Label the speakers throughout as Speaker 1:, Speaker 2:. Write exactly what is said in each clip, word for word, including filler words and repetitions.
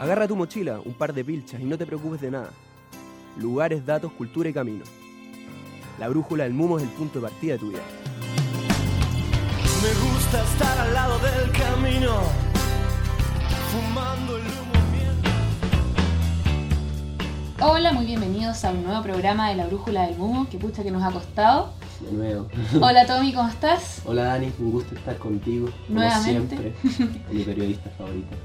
Speaker 1: Agarra tu mochila, un par de pilchas y no te preocupes de nada. Lugares, datos, cultura y camino. La brújula del Mumo es el punto de partida de tu vida.
Speaker 2: Me gusta estar al lado del camino, fumando el humo mientras...
Speaker 3: Hola, muy bienvenidos a un nuevo programa de La Brújula del Mumo, que pucha que nos ha costado.
Speaker 1: De nuevo.
Speaker 3: Hola Tommy, ¿cómo estás?
Speaker 1: Hola Dani, un gusto estar contigo. Como
Speaker 3: Nuevamente.
Speaker 1: siempre, mi periodista favorita.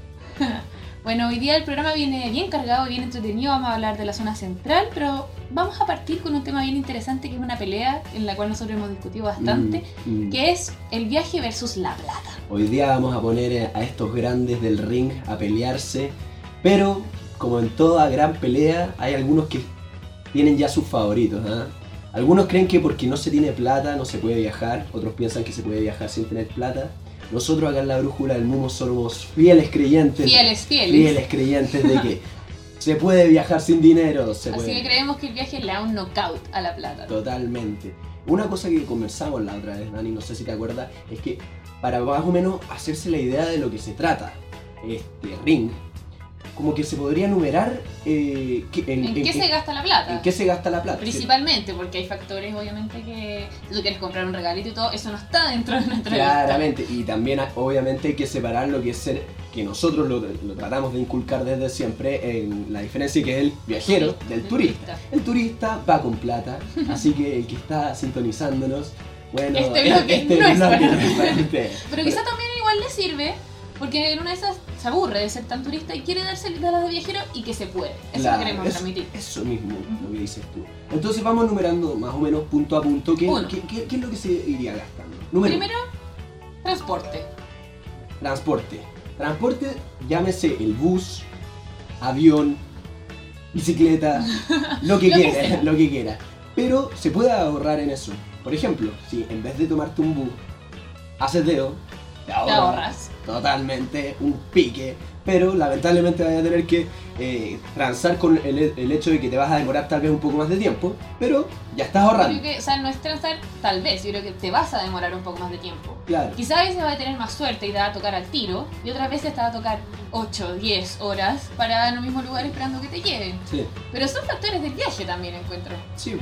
Speaker 3: Bueno, hoy día el programa viene bien cargado y bien entretenido. Vamos a hablar de la zona central, pero vamos a partir con un tema bien interesante, que es una pelea en la cual nosotros hemos discutido bastante, mm, mm. que es el viaje versus la plata.
Speaker 1: Hoy día vamos a poner a estos grandes del ring a pelearse, pero como en toda gran pelea hay algunos que tienen ya sus favoritos, ¿eh? Algunos creen que porque no se tiene plata no se puede viajar, otros piensan que se puede viajar sin tener plata. Nosotros acá en La Brújula del Mumo somos fieles creyentes.
Speaker 3: Fieles, fieles.
Speaker 1: Fieles creyentes de que se puede viajar sin dinero. Se
Speaker 3: Así
Speaker 1: puede.
Speaker 3: que creemos que el viaje le da un knockout a la plata.
Speaker 1: Totalmente. Una cosa que conversamos la otra vez, Dani, no sé si te acuerdas, es que para más o menos hacerse la idea de lo que se trata este ring, como que se podría enumerar eh, que,
Speaker 3: en, ¿En, en qué en, se gasta la plata.
Speaker 1: En qué se gasta la plata.
Speaker 3: Principalmente, ¿sí? Porque hay factores, obviamente, que si tú quieres comprar un regalito y todo, eso no está dentro de nuestra
Speaker 1: Claramente, lista. Y también obviamente hay que separar lo que es ser, que nosotros lo, lo tratamos de inculcar desde siempre, en la diferencia que es el viajero turista, del turista. turista. El turista va con plata, así que el que está sintonizándonos, bueno,
Speaker 3: este bloque
Speaker 1: este
Speaker 3: no
Speaker 1: bloque
Speaker 3: es
Speaker 1: para
Speaker 3: Pero
Speaker 1: usted.
Speaker 3: quizá también igual le sirve, porque en una de esas se aburre de ser tan turista y quiere darse las de viajero y que se puede. Eso
Speaker 1: claro,
Speaker 3: lo queremos
Speaker 1: eso,
Speaker 3: transmitir.
Speaker 1: Eso mismo, uh-huh. Lo que dices tú. Entonces vamos numerando más o menos punto a punto qué, qué, qué, qué es lo que se iría gastando. Número
Speaker 3: Primero, transporte.
Speaker 1: Transporte. Transporte, llámese el bus, avión, bicicleta, lo que
Speaker 3: lo
Speaker 1: quiera,
Speaker 3: que
Speaker 1: lo que quiera. Pero se puede ahorrar en eso. Por ejemplo, si en vez de tomarte un bus, haces dedo, te ahorras,
Speaker 3: te ahorras.
Speaker 1: Totalmente un pique, pero lamentablemente vas a tener que eh, transar con el, el hecho de que te vas a demorar tal vez un poco más de tiempo, pero ya estás ahorrando.
Speaker 3: Yo creo que, o sea, no es transar tal vez, yo creo que te vas a demorar un poco más de tiempo.
Speaker 1: Claro.
Speaker 3: Quizás a veces vas a tener más suerte y te va a tocar al tiro, y otras veces te va a tocar ocho, diez horas para en el mismo lugar esperando que te lleven.
Speaker 1: Sí.
Speaker 3: Pero son factores del viaje también, encuentro.
Speaker 1: Sí,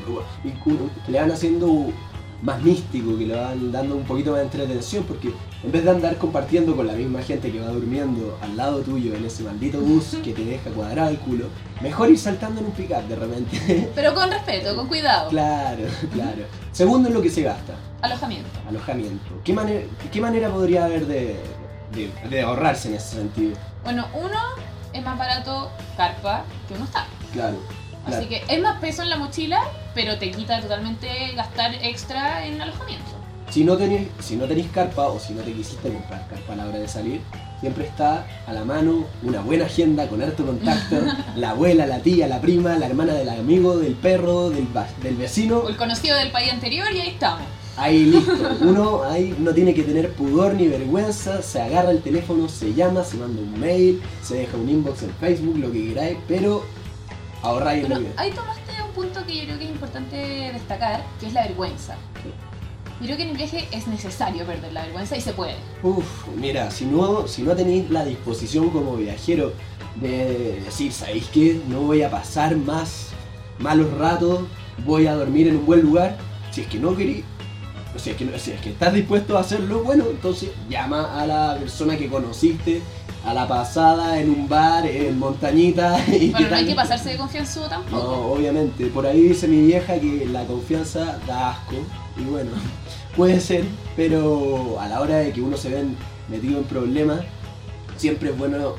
Speaker 1: y le van haciendo más místico, que le van dando un poquito más de entretención, porque en vez de andar compartiendo con la misma gente que va durmiendo al lado tuyo en ese maldito bus que te deja cuadrado el culo, mejor ir saltando en un pick-up de repente.
Speaker 3: Pero con respeto, con cuidado.
Speaker 1: Claro, claro. Segundo en lo que se gasta.
Speaker 3: Alojamiento.
Speaker 1: Alojamiento. ¿Qué manera, qué manera podría haber de, de, de ahorrarse en ese sentido?
Speaker 3: Bueno, uno, es más barato carpa que uno está.
Speaker 1: Claro.
Speaker 3: Así
Speaker 1: claro.
Speaker 3: que es más peso en la mochila, pero te quita totalmente gastar extra en alojamiento.
Speaker 1: Si no tenés, si no tenés carpa o si no te quisiste comprar carpa a la hora de salir, siempre está a la mano una buena agenda con harto contacto, la abuela, la tía, la prima, la hermana del amigo, del perro, del, del vecino.
Speaker 3: O el conocido del país anterior y ahí estamos.
Speaker 1: Ahí listo, uno ahí no tiene que tener pudor ni vergüenza, se agarra el teléfono, se llama, se manda un mail, se deja un inbox en Facebook, lo que queráis, pero ahorráis en la vida.
Speaker 3: Ahí tomaste un punto que yo creo que es importante destacar, que es la vergüenza.
Speaker 1: Sí.
Speaker 3: Yo creo que en el viaje es necesario perder la vergüenza y se puede.
Speaker 1: Uf, mira, si no, si no tenéis la disposición como viajero de decir, ¿sabéis qué? No voy a pasar más malos ratos, voy a dormir en un buen lugar. Si es que no queréis, si es que, si es que estás dispuesto a hacerlo, bueno, entonces llama a la persona que conociste a la pasada en un bar, en Montañita. Y
Speaker 3: bueno, no hay que pasarse de confianzudo tampoco.
Speaker 1: No, obviamente. Por ahí dice mi vieja que la confianza da asco. Y bueno, puede ser, pero a la hora de que uno se ve metido en problemas, siempre es bueno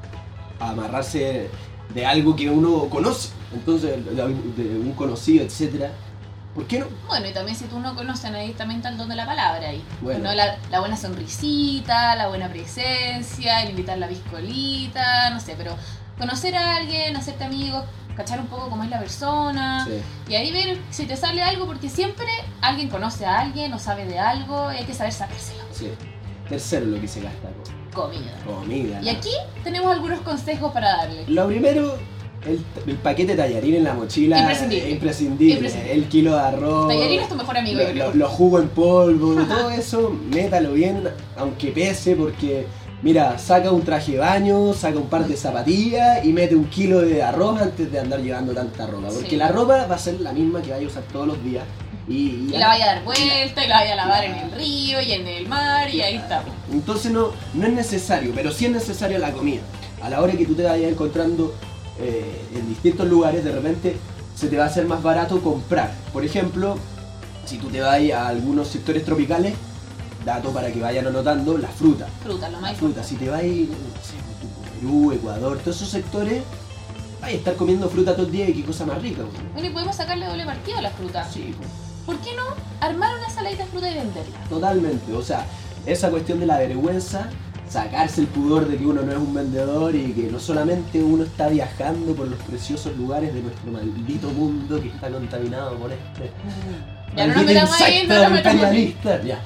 Speaker 1: amarrarse de algo que uno conoce. Entonces, de un conocido, etcétera. ¿Por qué no?
Speaker 3: Bueno, y también si tú no conoces a nadie, también está el don de la palabra ahí.
Speaker 1: Bueno.
Speaker 3: ¿No? La, la buena sonrisita, la buena presencia, el invitar la piscolita, no sé, pero conocer a alguien, hacerte amigos, cachar un poco cómo es la persona,
Speaker 1: sí.
Speaker 3: Y ahí ver si te sale algo, porque siempre alguien conoce a alguien o sabe de algo y hay que saber sacárselo.
Speaker 1: Sí. Tercero, lo que se gasta.
Speaker 3: Comida.
Speaker 1: Comida.
Speaker 3: Y aquí tenemos algunos consejos para darle.
Speaker 1: Lo primero, el, el paquete tallarín en la mochila.
Speaker 3: Imprescindible.
Speaker 1: Imprescindible.
Speaker 3: Imprescindible.
Speaker 1: El kilo de arroz.
Speaker 3: Tallarín es tu mejor amigo.
Speaker 1: Lo, lo, los jugos en polvo, todo eso, métalo bien, aunque pese, porque Mira, saca un traje de baño, saca un par de zapatillas y mete un kilo de arroz antes de andar llevando tanta ropa. Porque
Speaker 3: Sí.
Speaker 1: la ropa va a ser la misma que vaya a usar todos los días. Y,
Speaker 3: Y la vaya a dar vuelta, y la vaya a lavar en el río y en el mar, y ahí está.
Speaker 1: Entonces no, no es necesario, pero sí es necesaria la comida. A la hora que tú te vayas encontrando eh, en distintos lugares, de repente se te va a hacer más barato comprar. Por ejemplo, si tú te vas a algunos sectores tropicales, dato para que vayan anotando, la fruta.
Speaker 3: Fruta, lo
Speaker 1: La
Speaker 3: más
Speaker 1: fruta, si te vas a ir, no sé, Perú, Ecuador, todos esos sectores, vas a estar comiendo fruta todo el día y qué cosa más rica. güey.
Speaker 3: Bueno, y podemos sacarle doble partido a la fruta.
Speaker 1: Sí, pues,
Speaker 3: ¿Por qué no armar una ensaladita de fruta y venderla?
Speaker 1: totalmente. O sea, esa cuestión de la vergüenza, sacarse el pudor de que uno no es un vendedor y que no solamente uno está viajando por los preciosos lugares de nuestro maldito mundo que está contaminado por este
Speaker 3: Ya no nos
Speaker 1: maldito
Speaker 3: metamos ahí,
Speaker 1: insecto
Speaker 3: no nos metamos ahí.
Speaker 1: imperialista. Ya.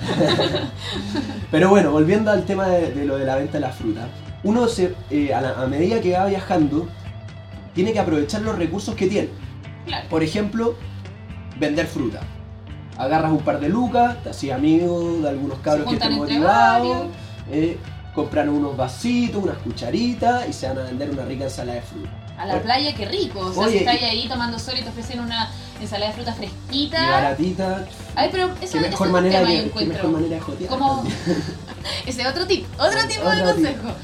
Speaker 1: Pero bueno, volviendo al tema de, de lo de la venta de la fruta, uno se, eh, a, la- a medida que va viajando tiene que aprovechar los recursos que tiene.
Speaker 3: Claro.
Speaker 1: Por ejemplo, vender fruta. Agarras un par de lucas, te hacías amigo de algunos cabros
Speaker 3: Se
Speaker 1: que estén
Speaker 3: juntan entre
Speaker 1: motivados,
Speaker 3: varios.
Speaker 1: eh, compran unos vasitos, unas cucharitas y se van a vender una rica ensalada de fruta.
Speaker 3: A la
Speaker 1: Bueno,
Speaker 3: playa, qué rico. O sea,
Speaker 1: Oye,
Speaker 3: si estás
Speaker 1: y-
Speaker 3: ahí tomando sol y te ofrecen una ensalada de fruta
Speaker 1: Y
Speaker 3: fresquita.
Speaker 1: baratita,
Speaker 3: Ay, pero eso,
Speaker 1: qué
Speaker 3: eso
Speaker 1: mejor
Speaker 3: es un
Speaker 1: manera
Speaker 3: tema, yo
Speaker 1: de, qué
Speaker 3: encuentro.
Speaker 1: mejor manera de jotear.
Speaker 3: Como
Speaker 1: también.
Speaker 3: ese otro tip, otro tipo de
Speaker 1: Otro tip.
Speaker 3: consejo.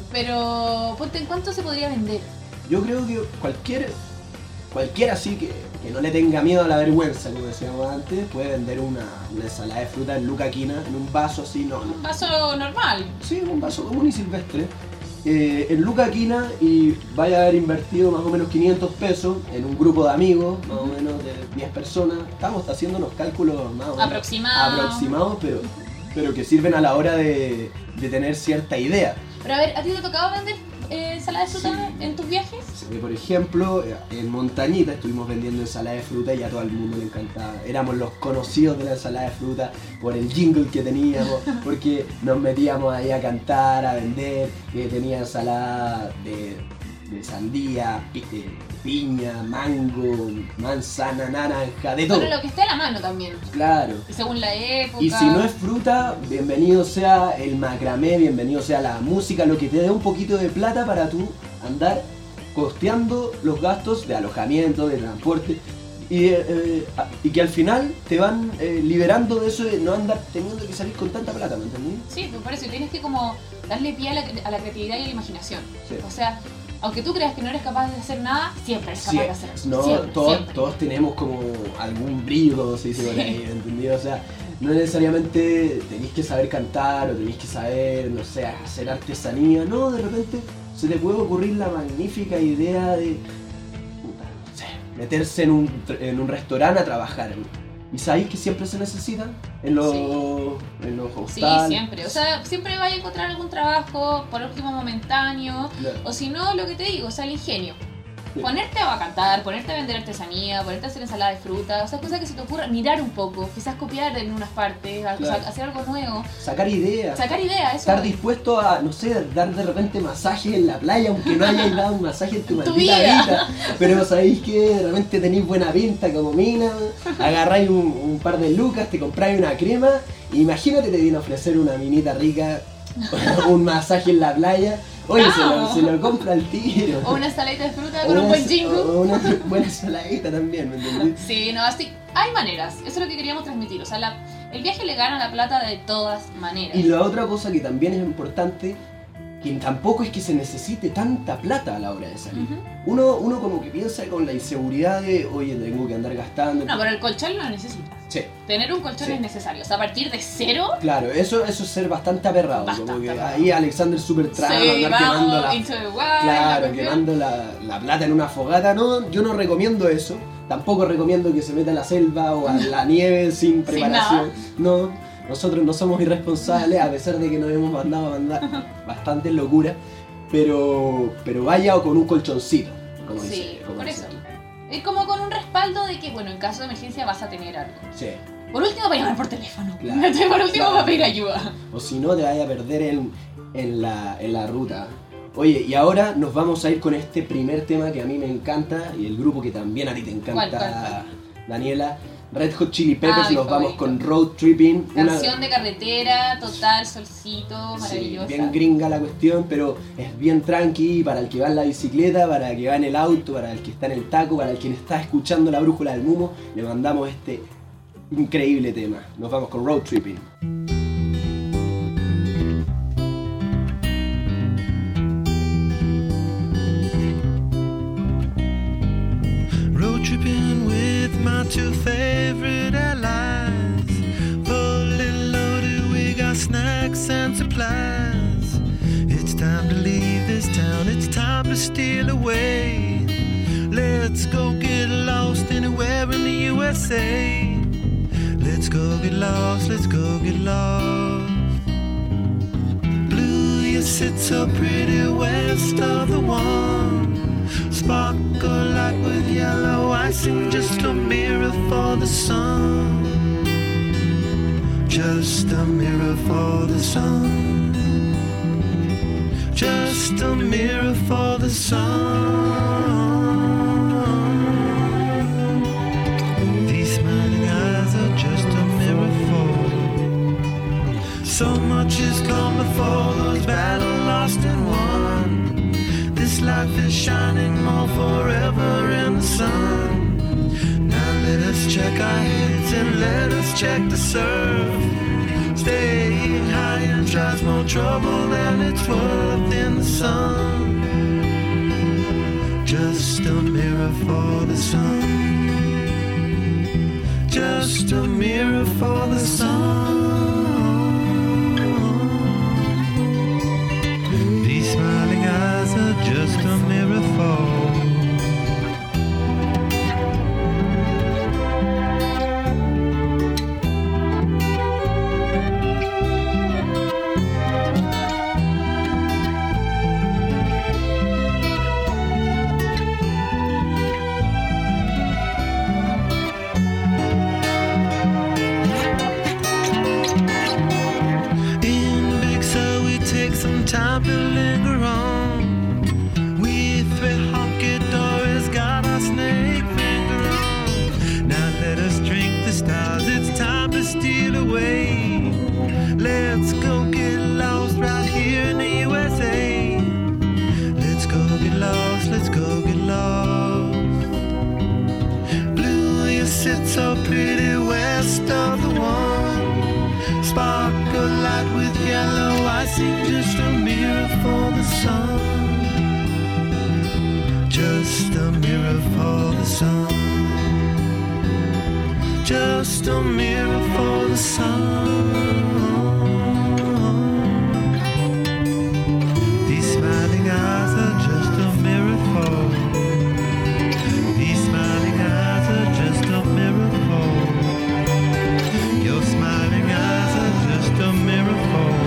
Speaker 3: Pero ponte en cuánto se podría vender.
Speaker 1: Yo creo que cualquier, cualquiera así que, que no le tenga miedo a la vergüenza, como decíamos antes, puede vender una, una ensalada de fruta en Luca Quina, en un vaso así, no, no.
Speaker 3: Un vaso normal.
Speaker 1: Sí, un vaso común y silvestre. Eh, en Luca Quina y vaya a haber invertido más o menos quinientos pesos en un grupo de amigos, más o menos de diez personas. Estamos haciendo unos cálculos más o menos
Speaker 3: Aproximado.
Speaker 1: aproximados, pero, pero que sirven a la hora de, de tener cierta idea.
Speaker 3: Pero a ver, ¿a ti te ha tocado vender eh, ensalada de fruta
Speaker 1: Sí.
Speaker 3: en tus viajes?
Speaker 1: Se ve, por ejemplo, en Montañita estuvimos vendiendo ensalada de fruta y a todo el mundo le encantaba. Éramos los conocidos de la ensalada de fruta por el jingle que teníamos, porque nos metíamos ahí a cantar, a vender, que tenía ensalada de, de sandía, pi- de piña, mango, manzana, naranja, de todo.
Speaker 3: Pero lo que esté a la mano también.
Speaker 1: Claro.
Speaker 3: Y según la época.
Speaker 1: Y si no es fruta, bienvenido sea el macramé, bienvenido sea la música, lo que te dé un poquito de plata para tú andar costeando los gastos de alojamiento, de transporte y, eh, eh, a- y que al final te van eh, liberando de eso de no andar teniendo que salir con tanta plata, ¿me entendí?
Speaker 3: Sí, pues por eso tienes que como darle pie a la, a la creatividad y a la imaginación.
Speaker 1: Sí.
Speaker 3: O sea, aunque tú creas que no eres capaz de hacer nada, siempre eres capaz
Speaker 1: Sí,
Speaker 3: de hacer eso.
Speaker 1: no,
Speaker 3: siempre,
Speaker 1: todos,
Speaker 3: siempre.
Speaker 1: todos tenemos como algún brillo, como se dice por
Speaker 3: Sí.
Speaker 1: ahí, ¿me entendí? O sea, no necesariamente tenéis que saber cantar o tenéis que saber, no sé, hacer artesanía, no, de repente se te puede ocurrir la magnífica idea de, puta, no sé, meterse en un, tr- en un restaurante a trabajar. ¿Y sabéis que siempre se necesita? En los,
Speaker 3: Sí.
Speaker 1: en los
Speaker 3: Sí,
Speaker 1: hostales.
Speaker 3: siempre. O sea, siempre vaya a encontrar algún trabajo, por último momentáneo.
Speaker 1: Claro.
Speaker 3: O si no, lo que te digo, o sea, el ingenio.
Speaker 1: Sí.
Speaker 3: Ponerte a cantar, ponerte a vender artesanía, ponerte a hacer ensalada de fruta, o sea, cosas que se te ocurran, mirar un poco, quizás copiar en unas partes, algo-
Speaker 1: Claro.
Speaker 3: hacer algo nuevo,
Speaker 1: Sacar ideas.
Speaker 3: sacar ideas, eso.
Speaker 1: Estar dispuesto a, no sé, dar de repente masaje en la playa, aunque no hayáis dado un masaje en tu
Speaker 3: Tu
Speaker 1: maldita
Speaker 3: vida.
Speaker 1: vida. Pero sabéis que de repente tenéis buena pinta como mina, agarráis un, un par de lucas, te compráis una crema, e imagínate te viene a ofrecer una minita rica, un masaje en la playa. Oye, se lo,
Speaker 3: Vamos.
Speaker 1: se lo compra al tiro.
Speaker 3: O una ensaladita de fruta
Speaker 1: O
Speaker 3: con un
Speaker 1: una-
Speaker 3: buen jingle.
Speaker 1: o una buena saladita también, ¿me entendés?
Speaker 3: Sí, no, así, hay maneras, eso es lo que queríamos transmitir, o sea, la- el viaje le gana la plata de todas maneras.
Speaker 1: Y la otra cosa que también es importante, que tampoco es que se necesite tanta plata a la hora de salir.
Speaker 3: Ujú.
Speaker 1: Uno, uno como que piensa con la inseguridad de, oye, tengo que andar gastando.
Speaker 3: No, pero el colchón lo necesitas.
Speaker 1: Sí,
Speaker 3: Tener un colchón
Speaker 1: Sí.
Speaker 3: es necesario, o sea, a partir de cero,
Speaker 1: claro, eso, eso es ser bastante aperrado.
Speaker 3: Bastante
Speaker 1: como que
Speaker 3: aperrado.
Speaker 1: ahí Alexander Supertramp,
Speaker 3: sí,
Speaker 1: andar quemando
Speaker 3: vamos,
Speaker 1: la,
Speaker 3: into the wild,
Speaker 1: claro,
Speaker 3: la cuestión.
Speaker 1: quemando la, la plata en una fogata. No, yo no recomiendo eso. Tampoco recomiendo que se meta a la selva o a la nieve sin preparación. No, nosotros no somos irresponsables, a pesar de que nos hemos mandado a mandar bastantes locuras. Pero, pero vaya con un colchoncito, como
Speaker 3: Sí,
Speaker 1: dice, como
Speaker 3: por
Speaker 1: dices
Speaker 3: eso.
Speaker 1: tú.
Speaker 3: Es como con un respaldo de que, bueno, en caso de emergencia vas a tener algo.
Speaker 1: Sí.
Speaker 3: Por último, para llamar por teléfono.
Speaker 1: Claro,
Speaker 3: Por último,
Speaker 1: claro.
Speaker 3: para pedir ayuda.
Speaker 1: O si no, te vaya a perder en, en, la, en la ruta. Oye, y ahora nos vamos a ir con este primer tema que a mí me encanta y el grupo que también a ti te encanta,
Speaker 3: ¿Cuál, cuál, cuál?
Speaker 1: Daniela. Red Hot Chili Peppers,
Speaker 3: Ah, mi
Speaker 1: nos vamos
Speaker 3: favorito.
Speaker 1: con Road Tripping. una-
Speaker 3: Canción de carretera, total, solcito,
Speaker 1: Sí,
Speaker 3: maravillosa.
Speaker 1: bien gringa la cuestión, pero es bien tranqui para el que va en la bicicleta, para el que va en el auto, para el que está en el taco, para el que está escuchando la brújula del Mumo. Le mandamos este increíble tema. Nos vamos con Road Tripping.
Speaker 2: Road tripping with my two favorite allies. Fully loaded, we got snacks and supplies. It's time to leave this town, it's time to steal away. Let's go get lost anywhere in the U S A. Let's go get lost, let's go get lost. Blue, you sit so pretty west of the one. Sparkle like with yellow icing, just a mirror for the sun. Just a mirror for the sun. Just a mirror for the sun. These smiling eyes are just a mirror for. So much has come before, those battles lost and won. This life is shining more forever in the sun. Now let us check our heads and let us check the surf. Staying high and tries more trouble than it's worth in the sun. Just a mirror for the sun. Just a mirror for the sun. These smiling eyes are just a mirror for. In Big Sur we take some time to linger on. We three honky dories got our snake finger on. Now let us drink the stars, it's time to steal away. Let's go get lost right here in the U S A. Let's go get lost, let's go get lost. Blue, you sit so pretty west of the one. Sparkle light with yellow icing, just a mirror for the sun. Just a mirror for the sun. Just a mirror for the sun. These smiling eyes are just a mirror for. These smiling eyes are just a mirror for. Your smiling eyes are just a mirror for.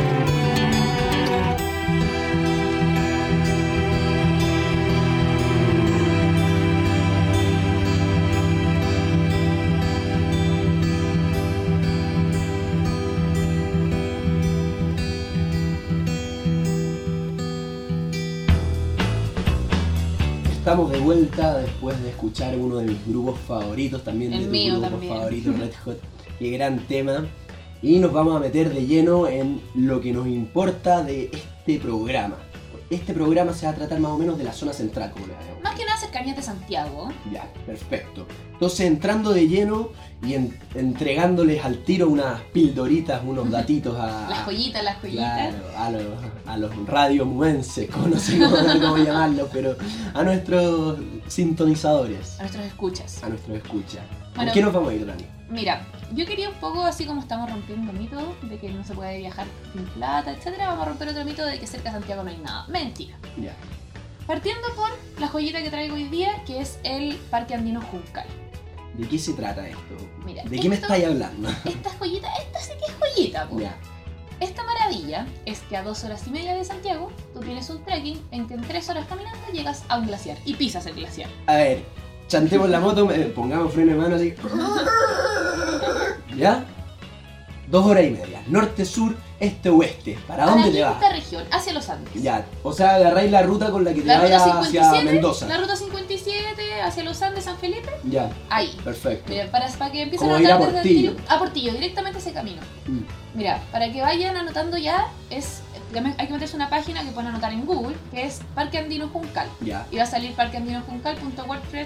Speaker 1: Estamos de vuelta después de escuchar uno de mis grupos favoritos, también
Speaker 3: El
Speaker 1: de tu
Speaker 3: mío
Speaker 1: grupo
Speaker 3: también.
Speaker 1: favorito, Red Hot. Qué gran tema. Y nos vamos a meter de lleno en lo que nos importa de este programa. Este programa se va a tratar más o menos de la zona central, como le vemos.
Speaker 3: Más que nada cercanías de Santiago.
Speaker 1: Ya, perfecto. Entonces, entrando de lleno y en- entregándoles al tiro unas pildoritas, unos datitos a...
Speaker 3: Las joyitas, las joyitas.
Speaker 1: Claro, a los, a los radiomuenses, como no sé cómo, cómo llamarlos, pero a nuestros sintonizadores,
Speaker 3: A nuestros escuchas.
Speaker 1: a nuestros escuchas.
Speaker 3: Bueno.
Speaker 1: ¿Por qué nos vamos a ir, Dani?
Speaker 3: Mira, yo quería un poco, así como estamos rompiendo mitos de que no se puede viajar sin plata, etcétera, vamos a romper otro mito de que cerca de Santiago no hay nada. Mentira.
Speaker 1: Ya.
Speaker 3: Partiendo por la joyita que traigo hoy día, que es el Parque Andino Juncal.
Speaker 1: ¿De qué se trata esto?
Speaker 3: Mira,
Speaker 1: ¿De qué me
Speaker 3: esto-
Speaker 1: estáis hablando?
Speaker 3: Esta joyita, esta sí que es joyita, po.
Speaker 1: Ya.
Speaker 3: Esta maravilla es que a dos horas y media de Santiago, tú tienes un trekking en que en tres horas caminando llegas a un glaciar y pisas el glaciar.
Speaker 1: A ver, chantemos la moto, eh, pongamos freno de mano así. ¿Ya? Dos horas y media, norte-sur, este-oeste. ¿Para
Speaker 3: a
Speaker 1: dónde
Speaker 3: la
Speaker 1: te
Speaker 3: quinta
Speaker 1: vas?
Speaker 3: región, hacia los Andes.
Speaker 1: Ya, o sea, agarráis la ruta con la que te
Speaker 3: La ruta
Speaker 1: vayas
Speaker 3: cincuenta y
Speaker 1: hacia
Speaker 3: siete,
Speaker 1: Mendoza.
Speaker 3: la ruta cincuenta y siete hacia los Andes, San Felipe,
Speaker 1: Ya,
Speaker 3: ahí.
Speaker 1: perfecto.
Speaker 3: Mira, para, para que empiecen
Speaker 1: Como
Speaker 3: a
Speaker 1: ir a
Speaker 3: anotar desde el
Speaker 1: Portillo.
Speaker 3: tiro- a Portillo, directamente ese camino.
Speaker 1: Mm,
Speaker 3: Mira, para que vayan anotando ya, es hay que meterse una página que pueden anotar en Google, que es Parque Andino Juncal.
Speaker 1: Ya,
Speaker 3: Y va a salir parqueandinojuncal punto wordpress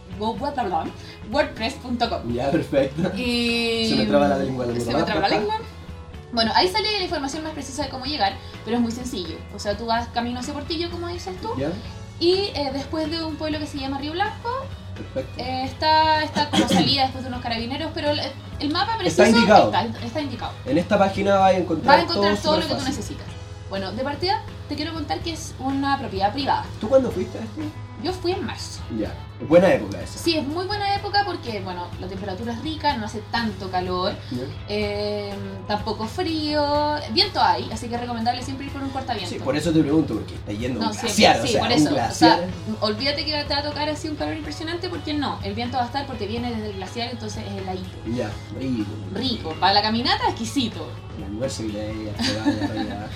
Speaker 3: wordpress punto com.
Speaker 1: ya, perfecto.
Speaker 3: Y...
Speaker 1: Se me traba la lengua, la
Speaker 3: Se
Speaker 1: verdad.
Speaker 3: me traba la lengua. Bueno, ahí sale la información más precisa de cómo llegar, pero es muy sencillo. O sea, tú vas camino hacia Portillo, como dices tú,
Speaker 1: Ya,
Speaker 3: y eh, después de un pueblo que se llama Río Blanco,
Speaker 1: perfecto.
Speaker 3: eh, está, está como salida después de unos carabineros, pero el, el mapa preciso
Speaker 1: Está indicado.
Speaker 3: Está, está indicado.
Speaker 1: En esta página vas a encontrar,
Speaker 3: Vas a encontrar todo lo que tú
Speaker 1: superfácil.
Speaker 3: necesitas. Bueno, de partida te quiero contar que es una propiedad privada.
Speaker 1: ¿Tú cuándo fuiste a esto?
Speaker 3: Yo fui en marzo.
Speaker 1: Ya, buena época esa.
Speaker 3: Sí, es muy buena época porque, bueno, la temperatura es rica, no hace tanto calor,
Speaker 1: Ya.
Speaker 3: eh, tampoco frío, viento hay, así que es recomendable siempre ir con un cortaviento.
Speaker 1: Sí, por eso te pregunto, porque está yendo
Speaker 3: No,
Speaker 1: un
Speaker 3: sí,
Speaker 1: glaciar,
Speaker 3: sí,
Speaker 1: o sea,
Speaker 3: por
Speaker 1: un
Speaker 3: eso. O
Speaker 1: glaciar.
Speaker 3: sea, olvídate que te va a tocar así un calor impresionante porque no, el viento va a estar porque viene desde el glaciar, entonces es heladito.
Speaker 1: Ya, rico.
Speaker 3: Rico, para la caminata exquisito.
Speaker 1: El almuerzo y la ella, se vaya, vaya.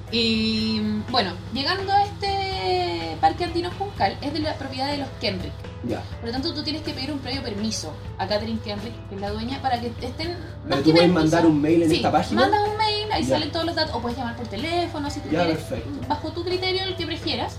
Speaker 3: Y bueno, llegando a este parque andino Juncal, es de la propiedad de los Kenrick.
Speaker 1: Ya.
Speaker 3: Por lo tanto, tú tienes que pedir un previo permiso a Catherine Kenrick, que es la dueña, para que estén...
Speaker 1: Pero tú puedes mandar un mail en
Speaker 3: sí,
Speaker 1: esta página.
Speaker 3: mandas un mail, ahí
Speaker 1: Ya.
Speaker 3: salen todos los datos, o puedes llamar por teléfono si tú
Speaker 1: Ya,
Speaker 3: quieres,
Speaker 1: perfecto.
Speaker 3: bajo tu criterio, el que prefieras.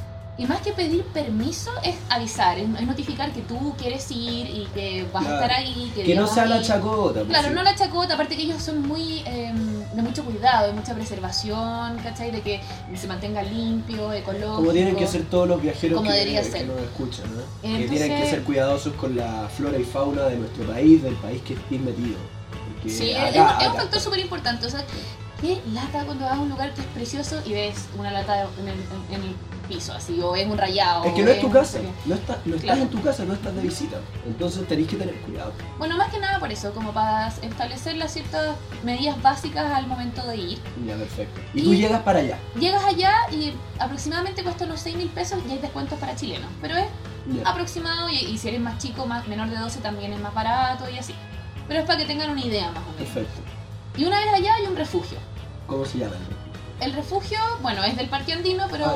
Speaker 3: Y más que pedir permiso, es avisar, es, es notificar que tú quieres ir y que vas
Speaker 1: Claro.
Speaker 3: a estar ahí. Que,
Speaker 1: Que no
Speaker 3: vas
Speaker 1: sea
Speaker 3: a
Speaker 1: la
Speaker 3: ir.
Speaker 1: chacota. pues,
Speaker 3: Claro,
Speaker 1: sí.
Speaker 3: no la chacota, aparte que ellos son muy eh, de mucho cuidado, de mucha preservación, ¿cachai? De que se mantenga limpio, ecológico.
Speaker 1: Como tienen que ser todos los viajeros
Speaker 3: Como
Speaker 1: que,
Speaker 3: debería
Speaker 1: que
Speaker 3: ser.
Speaker 1: nos escuchan, ¿no? Que
Speaker 3: Entonces-
Speaker 1: tienen que ser cuidadosos con la flora y fauna de nuestro país, del país que estés metido. Porque
Speaker 3: Sí, es-
Speaker 1: acá-
Speaker 3: es, un- es
Speaker 1: acá-
Speaker 3: un factor súper importante. O sea, qué lata cuando vas a un lugar que es precioso y ves una lata en el, en- en el piso, así, o ves un rayado.
Speaker 1: Es que
Speaker 3: o
Speaker 1: no es
Speaker 3: ves
Speaker 1: tu
Speaker 3: un-
Speaker 1: casa, no, está- no estás
Speaker 3: Claro.
Speaker 1: en tu casa, no estás de visita. Entonces tenéis que tener cuidado.
Speaker 3: Bueno, más que nada por eso, como para establecer las ciertas medidas básicas al momento de ir.
Speaker 1: Ya, perfecto. Y,
Speaker 3: Y-
Speaker 1: tú llegas para allá.
Speaker 3: Llegas allá y aproximadamente cuesta unos seis mil pesos y hay descuentos para chilenos. Pero es
Speaker 1: Ya.
Speaker 3: aproximado y, y si eres más chico, más menor de doce también es más barato y así. Pero es para que tengan una idea más o menos.
Speaker 1: Perfecto.
Speaker 3: Y una vez allá hay un refugio.
Speaker 1: ¿Cómo se llama?
Speaker 3: El refugio, bueno, es del Parque Andino, pero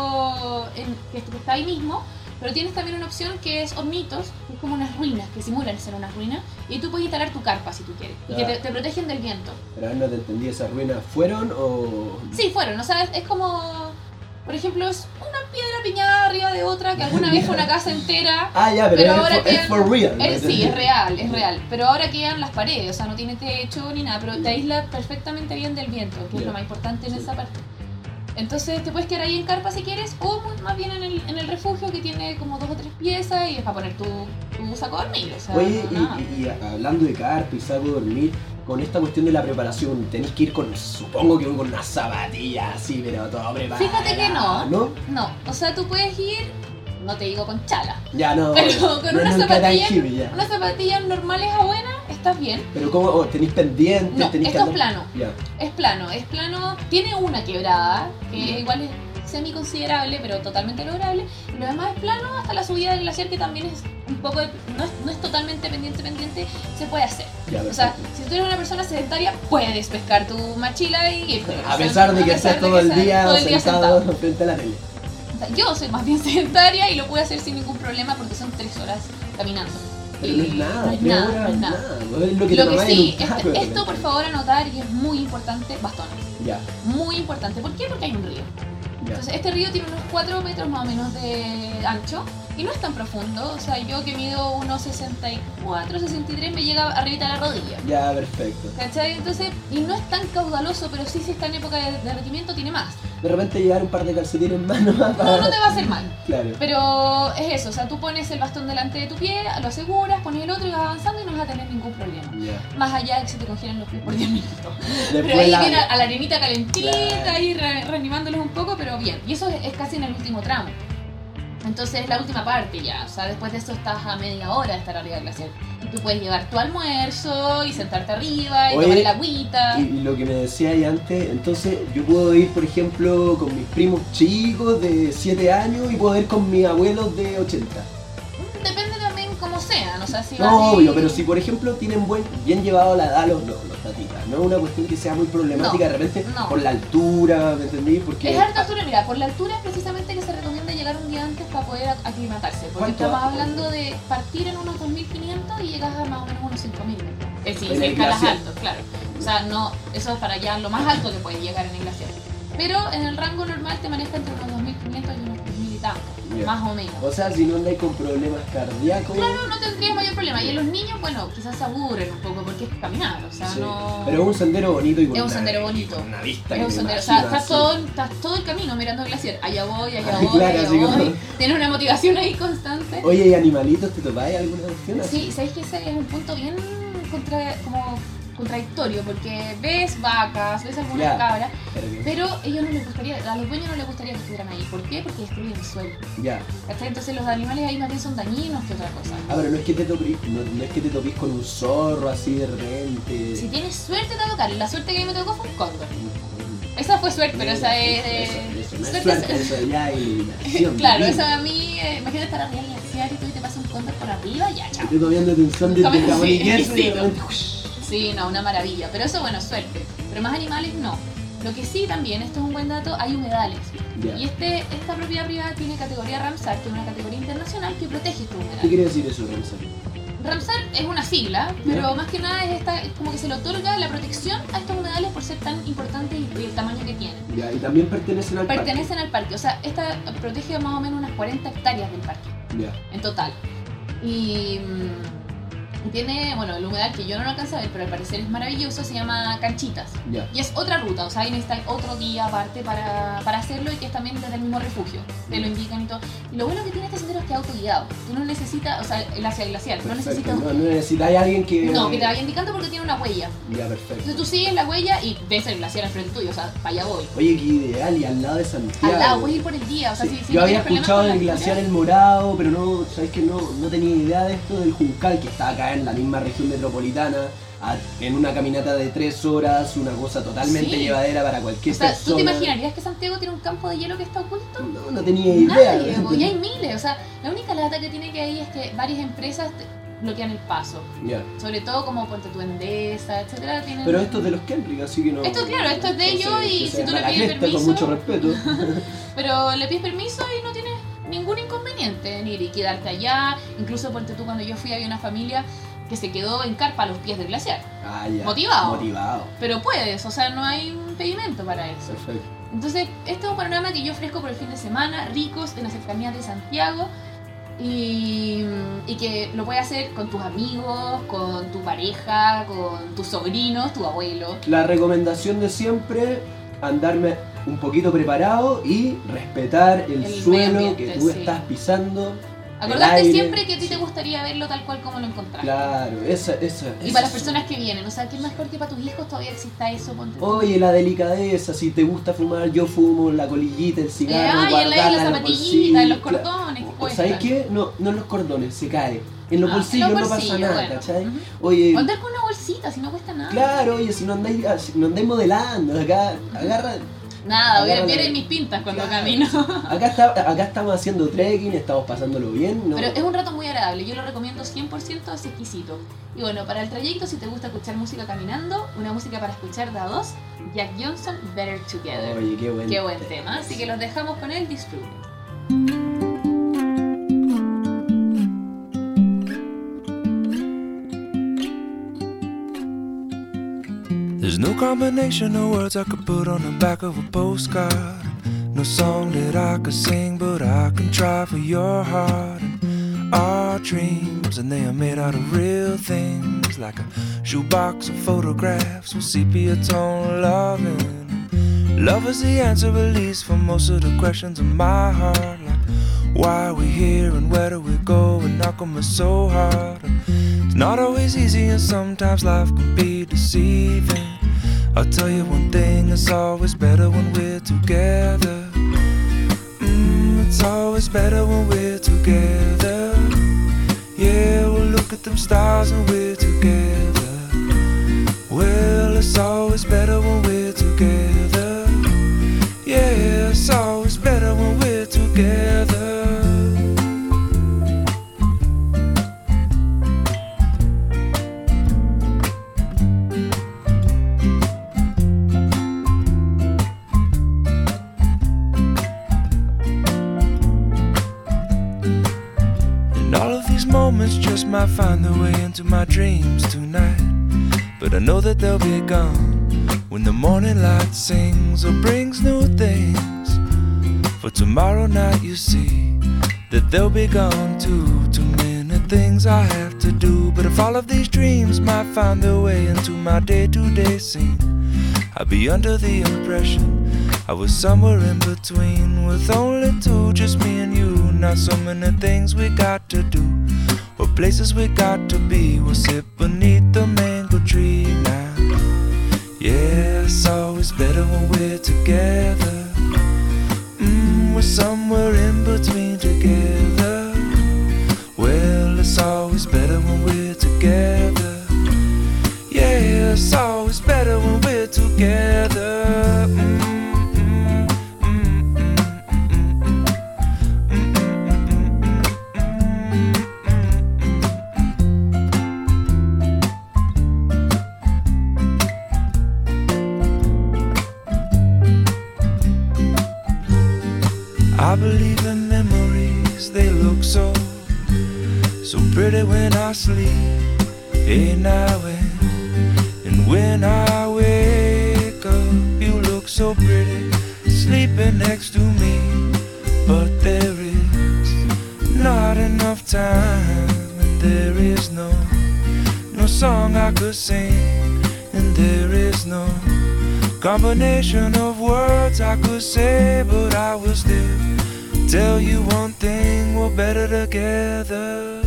Speaker 1: Ah,
Speaker 3: en- que que está ahí mismo. Pero tienes también una opción que es Hornitos, que es como unas ruinas, que simulan ser unas ruinas. Y tú puedes instalar tu carpa si tú quieres. Y que
Speaker 1: Ya.
Speaker 3: te, te protegen del viento.
Speaker 1: Pero a ver, no te entendí, ¿esas ruinas fueron o...?
Speaker 3: Sí, fueron, o sea, es, es como... Por ejemplo, es una piedra piñada arriba de otra que alguna vez fue una casa entera.
Speaker 1: Ah, ya, pero,
Speaker 3: Pero
Speaker 1: es,
Speaker 3: ahora
Speaker 1: for, es
Speaker 3: quedan-
Speaker 1: for real.
Speaker 3: Eh, sí, es real, es real. Pero ahora quedan las paredes, o sea, no tiene techo ni nada, pero te aísla perfectamente bien del viento, que es
Speaker 1: Ya.
Speaker 3: lo más importante en
Speaker 1: Sí.
Speaker 3: esa parte. Entonces te puedes quedar ahí en carpa si quieres, o muy- más bien en el, en el refugio que tiene como dos o tres piezas y es para poner tu, tu saco de dormir, o sea,
Speaker 1: Oye,
Speaker 3: no, nada.
Speaker 1: y, y- y hablando de carpa y saco de dormir, con esta cuestión de la preparación, tenéis que ir con, supongo que con unas zapatillas así, pero todo preparado.
Speaker 3: Fíjate que no.
Speaker 1: ¿No?
Speaker 3: No, o sea, tú puedes ir, no te digo con chala,
Speaker 1: Ya no.
Speaker 3: pero con
Speaker 1: no,
Speaker 3: unas
Speaker 1: nunca tan
Speaker 3: zapatillas,
Speaker 1: hippie, ya.
Speaker 3: unas zapatillas normales a buenas, estás bien.
Speaker 1: Pero ¿cómo? Oh, ¿tenéis pendientes?
Speaker 3: No,
Speaker 1: tenéis que
Speaker 3: esto es
Speaker 1: andar-
Speaker 3: plano.
Speaker 1: Ya.
Speaker 3: Es plano, es plano, tiene una quebrada, que
Speaker 1: Ya.
Speaker 3: igual es semi considerable, pero totalmente lograble. Lo demás es plano hasta la subida del glaciar, que también es un poco, de- no, es, no es totalmente pendiente, pendiente, se puede hacer.
Speaker 1: Ya,
Speaker 3: O sea,
Speaker 1: perfecto.
Speaker 3: si tú eres una persona sedentaria, puedes pescar tu mochila y irte. O
Speaker 1: A
Speaker 3: sea,
Speaker 1: pesar de
Speaker 3: a
Speaker 1: que
Speaker 3: pesar
Speaker 1: estés
Speaker 3: de
Speaker 1: todo
Speaker 3: que
Speaker 1: el
Speaker 3: seas
Speaker 1: día
Speaker 3: todo el día
Speaker 1: sentado
Speaker 3: sentado.
Speaker 1: frente a la tele.
Speaker 3: O sea, yo soy más bien sedentaria y lo puedo hacer sin ningún problema porque son tres horas caminando.
Speaker 1: Pero
Speaker 3: Y
Speaker 1: no es nada,
Speaker 3: no es
Speaker 1: tres
Speaker 3: nada,
Speaker 1: horas
Speaker 3: no es
Speaker 1: es
Speaker 3: nada.
Speaker 1: nada. No es lo que
Speaker 3: Lo
Speaker 1: te
Speaker 3: que
Speaker 1: tomáis
Speaker 3: sí,
Speaker 1: en un taco
Speaker 3: esto,
Speaker 1: de
Speaker 3: esto por
Speaker 1: repente.
Speaker 3: favor anotar y es muy importante, bastones.
Speaker 1: Ya,
Speaker 3: Muy importante. ¿Por qué? Porque hay un río.
Speaker 1: ya.
Speaker 3: Entonces este río tiene unos cuatro metros más o menos de ancho y no es tan profundo. O sea, yo que mido unos sesenta y cuatro, sesenta y tres me llega arribita a la rodilla.
Speaker 1: Ya, perfecto.
Speaker 3: ¿Cachai? Entonces, y no es tan caudaloso, pero sí si está en época de derretimiento tiene más.
Speaker 1: De repente llevar un par de calcetines más nomás para...
Speaker 3: No, no te va a hacer mal.
Speaker 1: Claro.
Speaker 3: Pero es eso, o sea, tú pones el bastón delante de tu pie, lo aseguras, pones el otro y vas avanzando y no vas a tener ningún problema.
Speaker 1: Ya.
Speaker 3: Más allá de que se te congelan los pies por diez minutos. Pero
Speaker 1: Después
Speaker 3: ahí
Speaker 1: la...
Speaker 3: viene a la arenita calentita,
Speaker 1: Claro.
Speaker 3: ahí re- reanimándolos un poco, pero bien. Y eso es, es casi en el último tramo. Entonces es la última parte ya. O sea, después de eso estás a media hora de estar arriba del glaciar. Y tú puedes llevar tu almuerzo y sentarte arriba y
Speaker 1: Oye,
Speaker 3: tomar el agüita.
Speaker 1: Y, y lo que me decía ahí antes, entonces yo puedo ir, por ejemplo, con mis primos chicos de siete años y puedo ir con mis abuelos de ochenta.
Speaker 3: Depende también cómo sean. O sea, sea, si
Speaker 1: No,
Speaker 3: vas y-
Speaker 1: obvio, pero si por ejemplo tienen buen, bien llevado la edad los, los, los tatitas, no es una cuestión que sea muy problemática
Speaker 3: No,
Speaker 1: de repente
Speaker 3: no.
Speaker 1: por la altura, ¿me entendí? Porque
Speaker 3: Es harta altura, mira, por la altura es precisamente que se recomienda llegar un día antes para poder ac- aclimatarse, porque
Speaker 1: ¿Cuánto
Speaker 3: estamos
Speaker 1: bajo?
Speaker 3: hablando de partir en unos dos mil quinientos y llegas a más o menos unos cinco mil. Es decir,
Speaker 1: En
Speaker 3: si
Speaker 1: el
Speaker 3: escalas
Speaker 1: glaciar.
Speaker 3: alto, claro. O sea, no, eso es para allá lo más alto que puedes llegar en el glaciar. Pero en el rango normal te maneja entre unos dos mil quinientos y unos tres mil y tanto,
Speaker 1: Ya.
Speaker 3: más o menos.
Speaker 1: O sea, si no andáis con problemas cardíacos.
Speaker 3: Claro, no tendrías mayor problema. Y en los niños, bueno, quizás se aburren un poco porque es caminar, o sea,
Speaker 1: Sí.
Speaker 3: no...
Speaker 1: Pero es un sendero bonito y con
Speaker 3: Es un
Speaker 1: una-
Speaker 3: sendero bonito.
Speaker 1: con una vista
Speaker 3: Es
Speaker 1: que
Speaker 3: un
Speaker 1: me
Speaker 3: sendero, o
Speaker 1: imagino
Speaker 3: sea, estás
Speaker 1: así.
Speaker 3: todo, estás todo el camino mirando el glaciar. Allá voy, allá
Speaker 1: Ay,
Speaker 3: voy,
Speaker 1: claro,
Speaker 3: allá
Speaker 1: así
Speaker 3: voy.
Speaker 1: como-
Speaker 3: Tienes una motivación ahí constante.
Speaker 1: Oye, ¿y animalitos te topáis alguna cuestión así?
Speaker 3: Sí, sabéis que ese es un punto bien contra, como contradictorio porque ves vacas, ves algunas
Speaker 1: Ya.
Speaker 3: cabras,
Speaker 1: Pero que-
Speaker 3: pero a ellos no les gustaría, a los dueños no les gustaría que estuvieran ahí. ¿Por qué? Porque destruyen el suelo.
Speaker 1: Ya.
Speaker 3: ¿Cachai? Entonces los animales ahí más bien son dañinos que otra cosa.
Speaker 1: Ah, pero no es que te topís, no, no es que te topís con un zorro así de repente.
Speaker 3: Si tienes suerte te va a tocar. La suerte que a mí me tocó fue un cóndor. Esa fue suerte, pero esa es de...
Speaker 1: Eso, eso, no es
Speaker 3: suerte-
Speaker 1: suerte, eso ya es iluminación.
Speaker 3: Claro,
Speaker 1: divina.
Speaker 3: eso a mí, eh, imagínate estar arriba en el glaciar y tú y te pasa un cóndor por arriba, ya, chao.
Speaker 1: Estoy tomando atención desde
Speaker 3: Come-
Speaker 1: el jamón y
Speaker 3: sí,
Speaker 1: queso y
Speaker 3: sí.
Speaker 1: de repente, ush.
Speaker 3: Sí, no, una maravilla. Pero eso, bueno, suerte. Pero más animales, no. Lo que sí también, esto es un buen dato, hay humedales.
Speaker 1: Ya.
Speaker 3: Y este, esta propiedad privada tiene categoría Ramsar, que es una categoría internacional que protege estos
Speaker 1: ¿Qué
Speaker 3: humedales.
Speaker 1: quiere decir eso, Ramsar?
Speaker 3: Ramsar es una sigla, pero más que nada es, esta, es como que se le otorga la protección a estos humedales por ser tan importantes y y el tamaño que tienen.
Speaker 1: Ya, y también pertenecen al
Speaker 3: Pertenecen al parque, o sea, esta protege más o menos unas cuarenta hectáreas del parque.
Speaker 1: parque. Ya.
Speaker 3: En total. Y mm, tiene, bueno, el humedal que yo no lo alcanzo a ver, pero al parecer es maravilloso, se llama Canchitas.
Speaker 1: Ya.
Speaker 3: Y es otra ruta, o sea, ahí necesitan otro día aparte para, para hacerlo y que es también desde el mismo refugio. Te lo indican y todo. Y lo bueno que tiene este sendero es que es autoguiado. Tú no necesitas, o sea, el hacia el glaciar, no
Speaker 1: Perfecto.
Speaker 3: necesitas...
Speaker 1: No, no necesitáis a alguien que.
Speaker 3: No, que te vaya indicando porque tiene una huella.
Speaker 1: Ya, perfecto.
Speaker 3: Entonces tú sigues la huella y ves el glaciar al frente tuyo, o sea, para allá voy.
Speaker 1: Oye, qué ideal, y al lado de Santiago.
Speaker 3: Al lado, puedes ir por el día, o sea,
Speaker 1: Sí,
Speaker 3: si, si
Speaker 1: yo
Speaker 3: no
Speaker 1: había
Speaker 3: tienes problemas
Speaker 1: escuchado
Speaker 3: con la
Speaker 1: del
Speaker 3: altura.
Speaker 1: glaciar El Morado, pero no, sabes que no, no tenía idea de esto del Juncal, que está acá en la misma región metropolitana, a- en una caminata de tres horas, una cosa totalmente
Speaker 3: Sí.
Speaker 1: llevadera para cualquier
Speaker 3: O sea,
Speaker 1: persona.
Speaker 3: ¿tú te imaginarías que Santiago tiene un campo de hielo que está oculto?
Speaker 1: No, no tenía idea.
Speaker 3: Nadie, po, y hay miles. O sea, la única lata que tiene que ahí es que varias empresas te bloquean el paso.
Speaker 1: Ya.
Speaker 3: Sobre todo como Ponte tu Endesa, etcétera. Tienen...
Speaker 1: Pero esto es de los Kendrick, así que no.
Speaker 3: Esto, claro, esto es de ellos
Speaker 1: entonces,
Speaker 3: y
Speaker 1: que
Speaker 3: si
Speaker 1: se
Speaker 3: tú
Speaker 1: va
Speaker 3: le
Speaker 1: la
Speaker 3: pides
Speaker 1: cresta,
Speaker 3: permiso-
Speaker 1: Con mucho respeto.
Speaker 3: Pero le pides permiso y no tienes ningún inconveniente en ir y quedarte allá. Incluso Ponte tú, cuando yo fui había una familia que se quedó en carpa a los pies del glaciar.
Speaker 1: Ah, ya.
Speaker 3: Motivado.
Speaker 1: Motivado.
Speaker 3: Pero puedes, o sea, no hay un impedimento para eso.
Speaker 1: Perfecto.
Speaker 3: Entonces, este es un panorama que yo ofrezco por el fin de semana, ricos en las cercanías de Santiago y, y que lo puedes hacer con tus amigos, con tu pareja, con tus sobrinos, tu abuelo.
Speaker 1: La recomendación de siempre, andarme un poquito preparado y respetar el,
Speaker 3: El medio
Speaker 1: suelo
Speaker 3: ambiente,
Speaker 1: que tú
Speaker 3: sí.
Speaker 1: estás pisando. el
Speaker 3: Acordate
Speaker 1: aire.
Speaker 3: siempre que a ti te gustaría verlo tal cual como lo encontraste.
Speaker 1: Claro, esa, esa.
Speaker 3: Y
Speaker 1: esa
Speaker 3: para las
Speaker 1: es-
Speaker 3: personas que vienen, o sea, ¿qué mejor que para tus hijos todavía exista eso? Ponte tú.
Speaker 1: Oye, la delicadeza, si te gusta fumar, yo fumo, la colillita, el
Speaker 3: Eh,
Speaker 1: cigarro,
Speaker 3: ay, en la- en
Speaker 1: guardarla
Speaker 3: las
Speaker 1: en los
Speaker 3: zapatillitas, en los
Speaker 1: bolsillos,
Speaker 3: cordones, que
Speaker 1: claro.
Speaker 3: cuestan.
Speaker 1: ¿Sabes qué? No, no en los cordones, se cae. En los
Speaker 3: Ah, en
Speaker 1: bolsillos
Speaker 3: los
Speaker 1: no pasa
Speaker 3: bolsillos,
Speaker 1: nada,
Speaker 3: bueno.
Speaker 1: ¿cachai?
Speaker 3: Ujú.
Speaker 1: Oye,
Speaker 3: O andar con una bolsita, si no cuesta nada.
Speaker 1: claro, oye, si no andáis, si no andáis modelando, acá, agarra.
Speaker 3: Nada,
Speaker 1: Agarra-
Speaker 3: vienen mis pintas cuando
Speaker 1: Claro.
Speaker 3: camino.
Speaker 1: Acá, está, acá estamos haciendo trekking, estamos pasándolo bien, ¿no?
Speaker 3: Pero es un rato muy agradable, yo lo recomiendo cien por ciento, es exquisito. Y bueno, para el trayecto, si te gusta escuchar música caminando, una música para escuchar de a dos, Jack Johnson, Better Together.
Speaker 1: Oye, qué buen,
Speaker 3: Qué buen tema, así que los dejamos con el disfrute.
Speaker 2: There's no combination of words I could put on the back of a postcard. No song that I could sing, but I can try for your heart. And our dreams, and they are made out of real things, like a shoebox of photographs with sepia tone loving. Love is the answer, at least, for most of the questions in my heart. Like, why are we here and where do we go? And how come it's so hard? It's not always easy, and sometimes life can be deceiving. I'll tell you one thing, it's always better when we're together. Mm, it's always better when we're together. Yeah, we'll look at them stars and we're together. Well, it's always better when we're together. Yeah, it's always better. better when we're together. moments just might find their way into my dreams tonight. But I know that they'll be gone when the morning light sings or brings new things. For tomorrow night you see that they'll be gone too. Too many things I have to do. But if all of these dreams might find their way into my day-to-day scene, I'd be under the impression I was somewhere in between, with only two, just me and you. Not so many things we got to do, or places we got to be. We'll sit beneath the mango tree now. Yeah, it's always better when we're together. Mm, we're somewhere in between together. Well, it's always better when we're together. Yeah, it's always better when we're together. Mm. I believe in memories, they look so, so pretty when I sleep. Hey now and, and when I wake up, you look so pretty, sleeping next to me. But there is not enough time, and there is no, no song I could sing, and there is no combination of words I could say, but I will still tell you one thing, we're better together.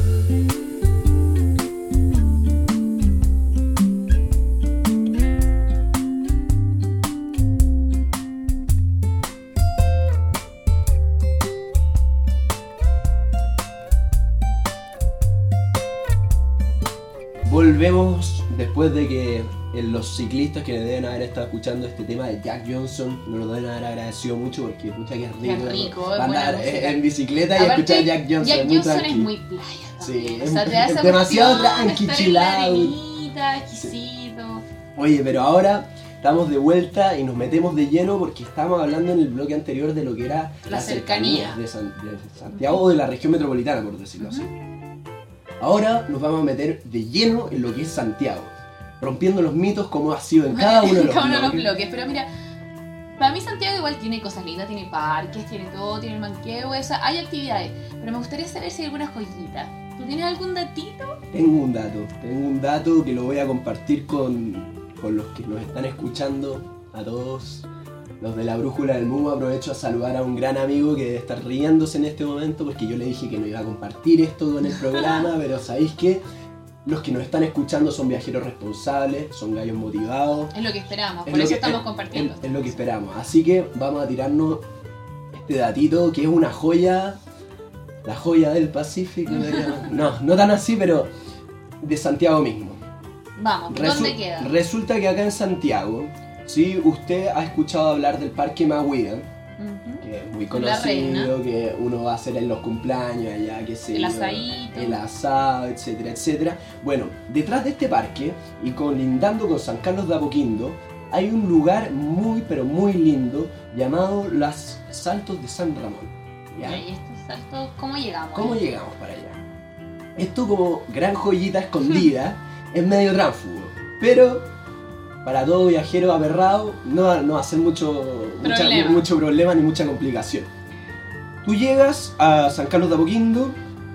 Speaker 1: Volvemos después de que los ciclistas que deben haber estado escuchando este tema de Jack Johnson nos lo deben haber agradecido mucho, porque pucha que es rico,
Speaker 3: Qué rico,
Speaker 1: ¿no? Andar
Speaker 3: música.
Speaker 1: en bicicleta y
Speaker 3: Aparte,
Speaker 1: escuchar Jack Johnson.
Speaker 3: Jack
Speaker 1: muy
Speaker 3: Johnson
Speaker 1: tranqui.
Speaker 3: es muy playa también.
Speaker 1: Sí,
Speaker 3: O sea,
Speaker 1: es-
Speaker 3: te da
Speaker 1: es
Speaker 3: esa
Speaker 1: demasiado
Speaker 3: emoción de
Speaker 1: tranqui,
Speaker 3: estar en
Speaker 1: chill
Speaker 3: la
Speaker 1: out.
Speaker 3: arenita, exquisito.
Speaker 1: Oye, pero ahora estamos de vuelta y nos metemos de lleno porque estábamos hablando en el bloque anterior de lo que era
Speaker 3: La
Speaker 1: las
Speaker 3: cercanía.
Speaker 1: cercanías de, San- de Santiago o de la región metropolitana, por decirlo así. Ahora nos vamos a meter de lleno en lo que es Santiago, rompiendo los mitos como ha sido en cada uno de los
Speaker 3: Cada uno de los
Speaker 1: bloques.
Speaker 3: bloques. Pero mira, para mí Santiago igual tiene cosas lindas, tiene parques, tiene todo, tiene el Manquehue, o sea, hay actividades. Pero me gustaría saber si hay alguna joyita. ¿Tú tienes algún datito?
Speaker 1: Tengo un dato, tengo un dato que lo voy a compartir con, con los que nos están escuchando, a todos los de la Brújula del Mundo. Aprovecho a saludar a un gran amigo que debe estar riéndose en este momento porque yo le dije que no iba a compartir esto con el programa, pero ¿sabéis qué? Los que nos están escuchando son viajeros responsables, son gallos motivados.
Speaker 3: Es lo que esperamos,
Speaker 1: Es
Speaker 3: por
Speaker 1: lo
Speaker 3: eso
Speaker 1: que-
Speaker 3: estamos
Speaker 1: es-
Speaker 3: compartiendo.
Speaker 1: Es, es lo que esperamos. Así que vamos a tirarnos este datito que es una joya, la joya del Pacífico. ¿Verdad? No, no tan así, pero de Santiago mismo.
Speaker 3: Vamos,
Speaker 1: Resu-
Speaker 3: ¿dónde queda?
Speaker 1: Resulta que acá en Santiago, si usted ha escuchado hablar del Parque Mahuida,
Speaker 3: Ujú.
Speaker 1: que es muy
Speaker 3: La Reina.
Speaker 1: conocido, que uno va a hacer en los cumpleaños allá, que sé
Speaker 3: El
Speaker 1: yo,
Speaker 3: asadito.
Speaker 1: el asado, etcétera, etcétera. Bueno, detrás de este parque y colindando con San Carlos de Apoquindo, hay un lugar muy pero muy lindo llamado Los Saltos de San Ramón. ¿Ya?
Speaker 3: ¿Y estos saltos cómo llegamos?
Speaker 1: ¿Cómo llegamos para allá? Esto, como gran joyita escondida, es medio tránsfugo, pero para todo viajero aberrado no va no va a ser mucho, mucha-
Speaker 3: Problema.
Speaker 1: mucho problema ni mucha complicación. Tú llegas a San Carlos de Apoquindo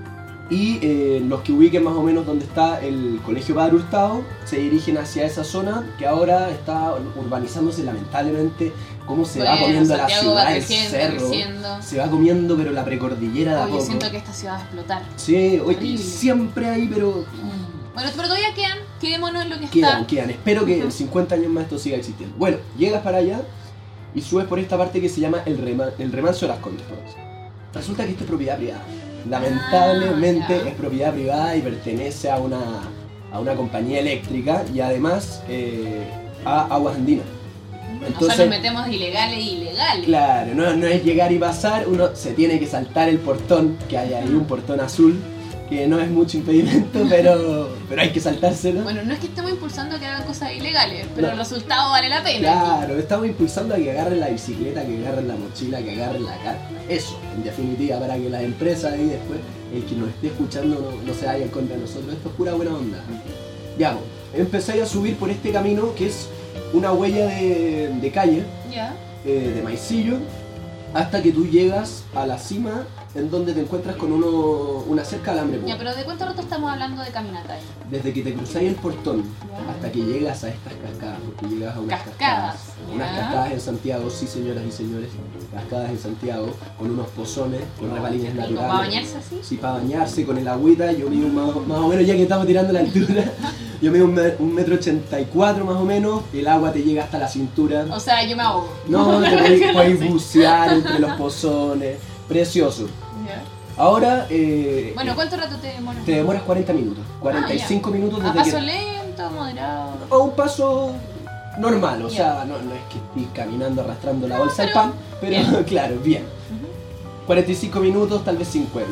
Speaker 1: y eh, los que ubiquen más o menos donde está el Colegio Padre Hurtado se dirigen hacia esa zona que ahora está urbanizándose lamentablemente. Cómo se va
Speaker 3: Bueno,
Speaker 1: comiendo la
Speaker 3: Santiago va
Speaker 1: ciudad, el
Speaker 3: creciendo,
Speaker 1: cerro,
Speaker 3: creciendo.
Speaker 1: se va comiendo pero la precordillera de a
Speaker 3: Oye,
Speaker 1: poco.
Speaker 3: siento que esta ciudad va a explotar.
Speaker 1: Sí, oye,
Speaker 3: Horrible.
Speaker 1: siempre hay, pero
Speaker 3: Bueno, pero todavía quedan, quedémonos en lo que
Speaker 1: quedan,
Speaker 3: está.
Speaker 1: quedan. Espero que
Speaker 3: Ujú.
Speaker 1: en cincuenta años más esto siga existiendo. Bueno, llegas para allá y subes por esta parte que se llama el, rema- el Remanso de las Condes. Resulta que esto es propiedad privada. Lamentablemente
Speaker 3: Ah, ya.
Speaker 1: es propiedad privada y pertenece a una, a una compañía eléctrica y además eh, a Aguas Andinas.
Speaker 3: o sea,
Speaker 1: Entonces,
Speaker 3: nos metemos ilegales e ilegales.
Speaker 1: claro, no, no es llegar y pasar, uno se tiene que saltar el portón, que hay ahí un portón azul, que no es mucho impedimento, pero, pero hay que saltárselo.
Speaker 3: Bueno, no es que estemos impulsando a que hagan cosas ilegales, pero
Speaker 1: No.
Speaker 3: el resultado vale la pena.
Speaker 1: Claro, estamos impulsando a que agarren la bicicleta, que agarren la mochila, que agarren la carta. Eso, en definitiva, para que las empresas y después el que nos esté escuchando no, no se vaya en contra de nosotros. Esto es pura buena onda. Ya, pues, empezáis a subir por este camino que es una huella de, de calle,
Speaker 3: Ya.
Speaker 1: eh, de maicillo, hasta que tú llegas a la cima en donde te encuentras con uno, una cerca de alambre púa.
Speaker 3: Ya, pero ¿de cuánto rato estamos hablando de caminata ahí?
Speaker 1: Desde que te cruzáis el portón
Speaker 3: Ya.
Speaker 1: hasta que llegas a estas cascadas, porque llegas a unas
Speaker 3: Cascadas,
Speaker 1: cascadas, unas
Speaker 3: ya.
Speaker 1: cascadas en Santiago, sí señoras y señores, cascadas en Santiago, con unos pozones, con rebalines
Speaker 3: Rico,
Speaker 1: naturales.
Speaker 3: ¿para bañarse así?
Speaker 1: Sí, para bañarse con el agüita, yo mido más, más o menos, ya que estamos tirando la altura, yo mido un, me- un metro ochenta y cuatro más o menos, el agua te llega hasta la cintura.
Speaker 3: O sea, yo me ahogo.
Speaker 1: No, te podéis, podéis bucear entre los pozones, precioso.
Speaker 3: Ya.
Speaker 1: Ahora, eh,
Speaker 3: Bueno, ¿cuánto rato te demoras?
Speaker 1: te demoras cuarenta minutos, cuarenta y cinco minutos
Speaker 3: ¿A
Speaker 1: desde
Speaker 3: paso
Speaker 1: que...
Speaker 3: lento, moderado?
Speaker 1: A un paso normal, o
Speaker 3: Ya.
Speaker 1: sea, no, no es que estés caminando arrastrando la bolsa del
Speaker 3: Pero
Speaker 1: pan, pero
Speaker 3: bien.
Speaker 1: claro, bien.
Speaker 3: Ujú.
Speaker 1: cuarenta y cinco minutos, tal vez cincuenta.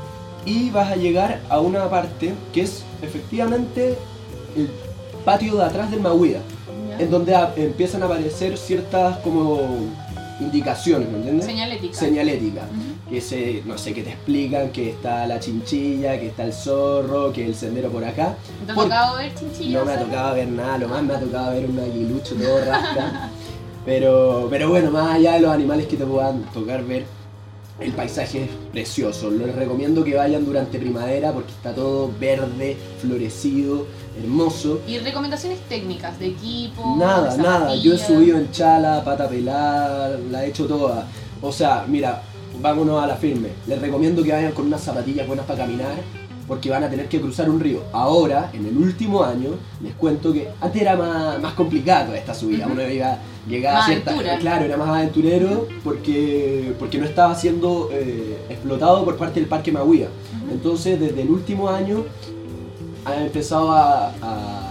Speaker 1: Y vas a llegar a una parte que es efectivamente el patio de atrás del Mahuida,
Speaker 3: Ya.
Speaker 1: en donde a- empiezan a aparecer ciertas como indicaciones, ¿me entiendes?
Speaker 3: Señalética.
Speaker 1: Señalética.
Speaker 3: Ujú.
Speaker 1: Que se, no sé, que te explican que está la chinchilla, que está el zorro, que el sendero por acá.
Speaker 3: ¿Te ha
Speaker 1: Por-
Speaker 3: tocado ver chinchillas?
Speaker 1: No me ha
Speaker 3: ¿sabes?
Speaker 1: tocado ver nada, lo más me ha tocado ver un aguilucho todo rasca. Pero, pero bueno, más allá de los animales que te puedan tocar ver, el paisaje es precioso. Les recomiendo que vayan durante primavera porque está todo verde, florecido, hermoso.
Speaker 3: ¿Y recomendaciones técnicas de equipo?
Speaker 1: Nada,
Speaker 3: de
Speaker 1: nada. Yo he
Speaker 3: zapatillas?
Speaker 1: subido en chala, pata pelada, la he hecho toda. O sea, mira, vámonos a la firme. Les recomiendo que vayan con unas zapatillas buenas para caminar porque van a tener que cruzar un río. Ahora, en el último año, les cuento que antes era más, más complicado esta subida.
Speaker 3: Ujú.
Speaker 1: Uno iba, llegaba
Speaker 3: Más
Speaker 1: a cierta...
Speaker 3: aventura.
Speaker 1: Claro, era más aventurero porque, porque no estaba siendo eh, explotado por parte del Parque Mahuía.
Speaker 3: Ujú.
Speaker 1: Entonces, desde el último año, han empezado a, a,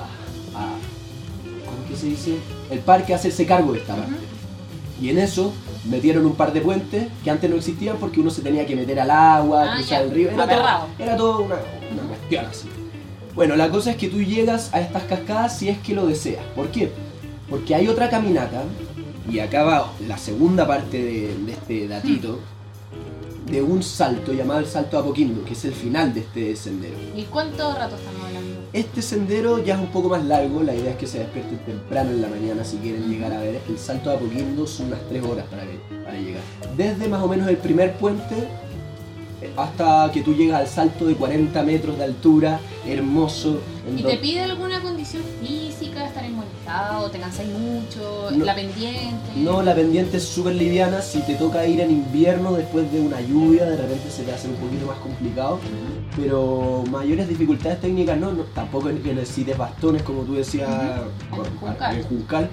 Speaker 1: a- ¿cómo que se dice? El parque a hacerse cargo de esta parte. Y en eso metieron un par de puentes que antes no existían porque uno se tenía que meter al agua,
Speaker 3: Ah,
Speaker 1: cruzar
Speaker 3: ya,
Speaker 1: el río. Era todo,
Speaker 3: aperrado.
Speaker 1: era todo una, una cuestión así. Bueno, la cosa es que tú llegas a estas cascadas si es que lo deseas. ¿Por qué? Porque hay otra caminata, y acá va la segunda parte de, de este datito, de un salto llamado el Salto de Apoquindo, que es el final de este sendero.
Speaker 3: ¿Y cuánto rato estamos hablando?
Speaker 1: Este sendero ya es un poco más largo, la idea es que se despierten temprano en la mañana si quieren llegar a ver. El Salto de Apoquindo son unas tres horas para, que- para llegar. Desde más o menos el primer puente eh, hasta que tú llegas al salto de cuarenta metros de altura, hermoso. en
Speaker 3: ¿Y
Speaker 1: do-
Speaker 3: te pide alguna condición física, estar en buen estado, te cansáis mucho,
Speaker 1: No.
Speaker 3: la pendiente?
Speaker 1: No, la pendiente es súper liviana. Si te toca ir en invierno después de una lluvia, de repente se te hace un poquito más complicado.
Speaker 3: Ujú.
Speaker 1: Pero mayores dificultades técnicas no, no tampoco es que necesites bastones como tú decías
Speaker 3: Ujú. En Juncal.
Speaker 1: en Juncal.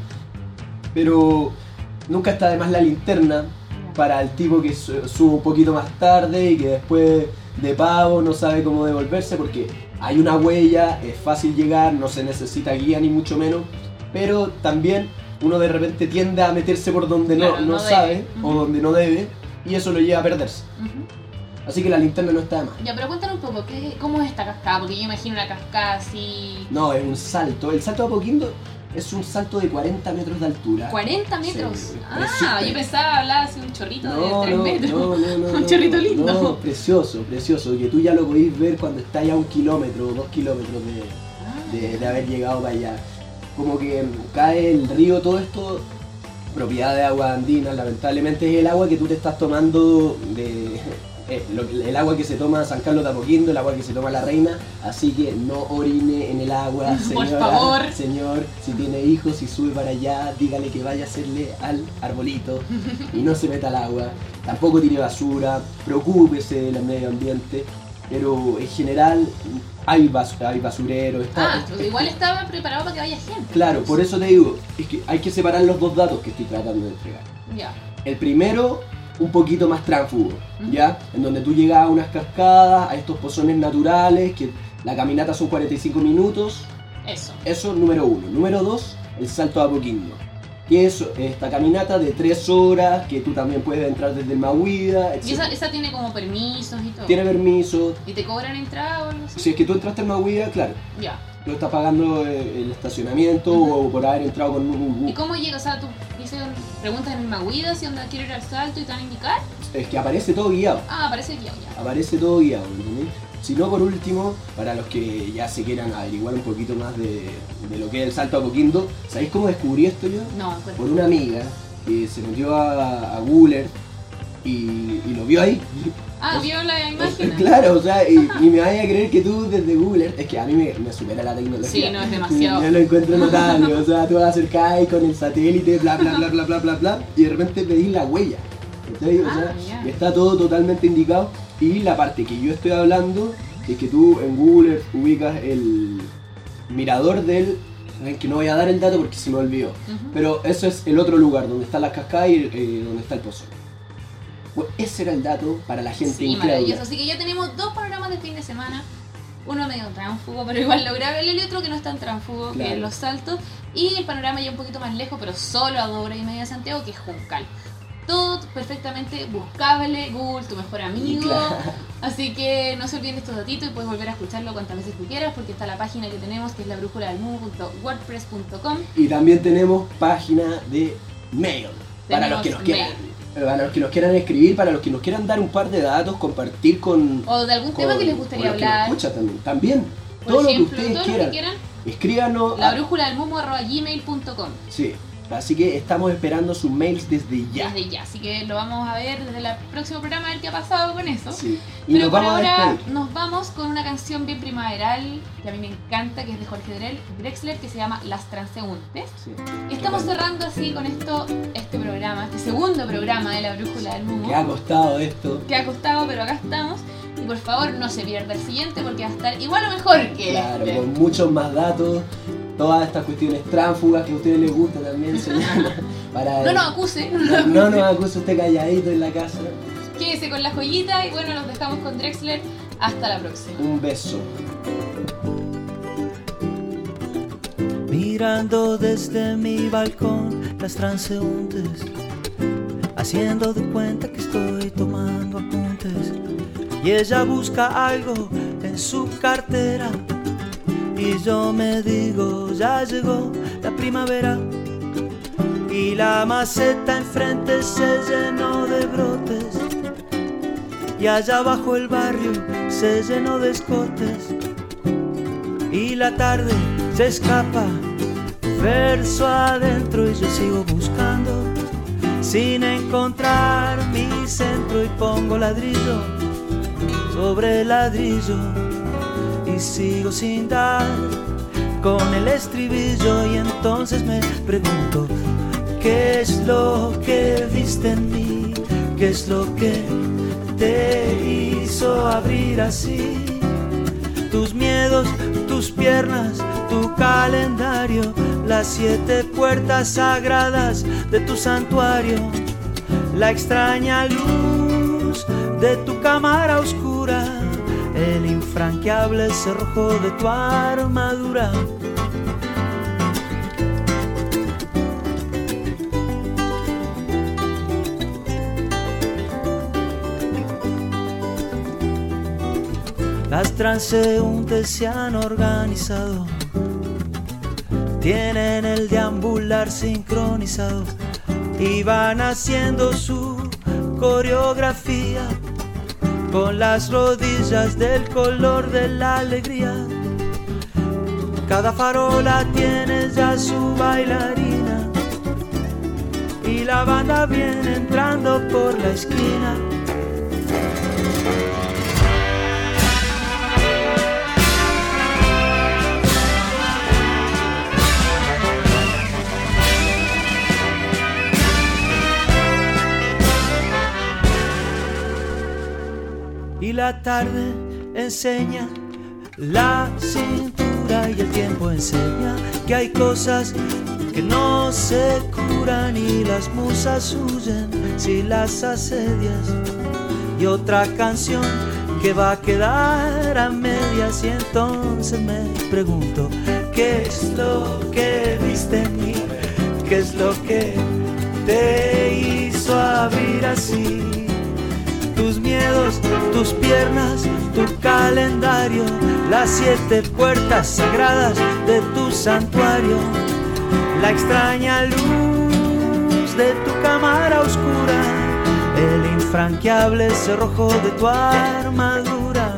Speaker 1: Pero nunca está de más la linterna para el tipo que su- sube un poquito más tarde y que después de pago no sabe cómo devolverse porque hay una huella, es fácil llegar, no se necesita guía ni mucho menos, pero también uno de repente tiende a meterse por donde no,
Speaker 3: Claro,
Speaker 1: no
Speaker 3: no
Speaker 1: sabe
Speaker 3: debe.
Speaker 1: o
Speaker 3: Ujú.
Speaker 1: donde no debe y eso lo lleva a perderse.
Speaker 3: Ujú.
Speaker 1: Así que la linterna no está de más.
Speaker 3: Ya, pero cuéntanos un poco, ¿qué, ¿cómo es esta cascada? Porque yo imagino una cascada así...
Speaker 1: No, es un salto. El salto de Apoquindo es un salto de cuarenta metros de altura.
Speaker 3: ¿cuarenta metros?
Speaker 1: Sí,
Speaker 3: ah,
Speaker 1: precioso.
Speaker 3: yo pensaba hablar así un chorrito de
Speaker 1: No,
Speaker 3: tres
Speaker 1: no,
Speaker 3: metros.
Speaker 1: no, no, no,
Speaker 3: Un
Speaker 1: no,
Speaker 3: chorrito
Speaker 1: no,
Speaker 3: lindo.
Speaker 1: No, precioso, precioso. Que tú ya lo podéis ver cuando está ya a un kilómetro o dos kilómetros de,
Speaker 3: Ah.
Speaker 1: de, de haber llegado para allá. Como que cae el río, todo esto, propiedad de agua andina, lamentablemente es el agua que tú te estás tomando de... eh, lo- el agua que se toma San Carlos de Apoquindo, el agua que se toma la reina, así que no orine en el agua,
Speaker 3: Por
Speaker 1: señora,
Speaker 3: favor.
Speaker 1: señor, si tiene hijos, si sube para allá, dígale que vaya a hacerle al arbolito y no se meta al agua, tampoco tire basura, preocúpese del medio ambiente, pero en general hay, bas hay basurero, está,
Speaker 3: Ah, pues igual estaba preparado para que vaya gente.
Speaker 1: claro, por eso te digo, es que hay que separar los dos datos que estoy tratando de entregar.
Speaker 3: Ya.
Speaker 1: El primero, un poquito más tránsfugo,
Speaker 3: Ujú.
Speaker 1: ¿ya? En donde tú llegas a unas cascadas, a estos pozones naturales, que la caminata son cuarenta y cinco minutos.
Speaker 3: Eso.
Speaker 1: Eso, número uno. Número dos, el salto de Apoquindo. que es esta caminata de tres horas, que tú también puedes entrar desde el Mahuida, etcétera.
Speaker 3: Y esa, esa tiene como permisos y todo.
Speaker 1: Tiene permiso.
Speaker 3: ¿Y te cobran entrada o algo así?
Speaker 1: Si es que tú entraste al Mahuida, claro.
Speaker 3: Ya.
Speaker 1: Tú estás pagando el estacionamiento uh-huh. o por haber entrado con un...
Speaker 3: ¿Y cómo llegas? O sea, tú dices, preguntas en el Mahuida si onda quiero ir al salto y te van a indicar.
Speaker 1: Es que aparece todo guiado.
Speaker 3: Ah, aparece guiado ya.
Speaker 1: Aparece todo guiado, ¿entendés? Si no, por último, para los que ya se quieran averiguar un poquito más de, de lo que es el salto a Coquimbo, ¿sabéis cómo descubrí esto yo?
Speaker 3: No, pues.
Speaker 1: Por una amiga que se metió a, a Google y, y lo vio ahí.
Speaker 3: Ah, vio la imagen.
Speaker 1: Claro, o sea, y, y me vaya a creer que tú desde Google, es que a mí me, me supera la tecnología.
Speaker 3: Sí, no, es demasiado.
Speaker 1: Yo lo encuentro notable, o sea, tú vas a acercar con el satélite, bla, bla, bla, bla, bla, bla, bla, y de repente pedís la huella. ¿Entendés? O sea,
Speaker 3: ah,
Speaker 1: está todo totalmente indicado. Y la parte que yo estoy hablando es que tú en Google ubicas el mirador del... ¿saben? Que no voy a dar el dato porque se me olvidó. Uh-huh. Pero eso es el otro lugar, donde están las cascadas y eh, donde está el pozo. Bueno, ese era el dato para la gente
Speaker 3: sí,
Speaker 1: incrédula.
Speaker 3: Maravilloso. Así que ya tenemos dos programas de fin de semana. Uno medio tránfugo, pero igual lograble. Y el otro que no es tan tránfugo, claro. que es los saltos. Y el panorama ya un poquito más lejos, pero solo a dos horas y media de Santiago, que es Juncal. Todo perfectamente buscable, Google, tu mejor amigo. Claro. Así que no se olviden de estos datitos y puedes volver a escucharlo cuantas veces tú quieras, porque está la página que tenemos, que es la brújula del mundo punto wordpress punto com.
Speaker 1: Y también tenemos página de mail, tenemos para los que nos quieran. Mail. Para los que nos quieran escribir, para los que nos quieran dar un par de datos, compartir con...
Speaker 3: O de algún
Speaker 1: con,
Speaker 3: tema que les gustaría
Speaker 1: con los
Speaker 3: hablar.
Speaker 1: Que nos escuchan también. También.
Speaker 3: Por
Speaker 1: todo
Speaker 3: ejemplo,
Speaker 1: lo que ustedes
Speaker 3: todo
Speaker 1: quieran.
Speaker 3: Lo que quieran.
Speaker 1: Escríbanos.
Speaker 3: La brújula del mumo arroba gmail punto com.
Speaker 1: Sí. Así que estamos esperando sus mails desde ya.
Speaker 3: Desde ya, así que lo vamos a ver desde el próximo programa, a ver qué ha pasado con eso.
Speaker 1: Sí. Y
Speaker 3: Pero
Speaker 1: nos
Speaker 3: por
Speaker 1: vamos
Speaker 3: ahora
Speaker 1: a despedir.
Speaker 3: nos vamos con una canción bien primaveral, que a mí me encanta, que es de Jorge Drexler, que se llama Las Transeúntes.
Speaker 1: Sí.
Speaker 3: Y estamos cerrando así con esto, este programa, este segundo programa de La Brújula del Mumo.
Speaker 1: ¿Qué ha costado esto?
Speaker 3: Que ha costado, pero acá estamos. Y por favor no se pierda el siguiente porque va a estar igual o mejor que
Speaker 1: Claro,
Speaker 3: este.
Speaker 1: con muchos más datos. Todas estas cuestiones tránfugas que a ustedes les gusta también, señora. Para
Speaker 3: no nos acuse.
Speaker 1: No, no nos acuse usted calladito en la casa.
Speaker 3: Quédese con la joyita y bueno, nos dejamos con Drexler. Hasta la próxima.
Speaker 1: Un beso.
Speaker 2: Mirando desde mi balcón las transeúntes, haciendo de cuenta que estoy tomando apuntes. Y ella busca algo en su cartera y yo me digo, ya llegó la primavera. Y la maceta enfrente se llenó de brotes y allá abajo el barrio se llenó de escotes. Y la tarde se escapa verso adentro y yo sigo buscando sin encontrar mi centro y pongo ladrillo sobre ladrillo y sigo sin dar con el estribillo. Y entonces me pregunto, ¿qué es lo que viste en mí? ¿Qué es lo que te hizo abrir así? Tus miedos, tus piernas, tu calendario, las siete puertas sagradas de tu santuario, la extraña luz de tu cámara oscura, el infranqueable cerrojo de tu armadura. Las transeúntes se han organizado, tienen el deambular sincronizado y van haciendo su coreografía con las rodillas del color de la alegría. Cada farola tiene ya su bailarina y la banda viene entrando por la esquina. Y la tarde enseña la cintura y el tiempo enseña que hay cosas que no se curan y las musas huyen si las asedias. Y otra canción que va a quedar a medias y entonces me pregunto, ¿qué es lo que viste en mí?
Speaker 4: ¿qué es lo que te hizo abrir así? Tus miedos, tus piernas, tu calendario, las siete puertas sagradas de tu santuario, la extraña luz de tu cámara oscura, el infranqueable cerrojo de tu armadura.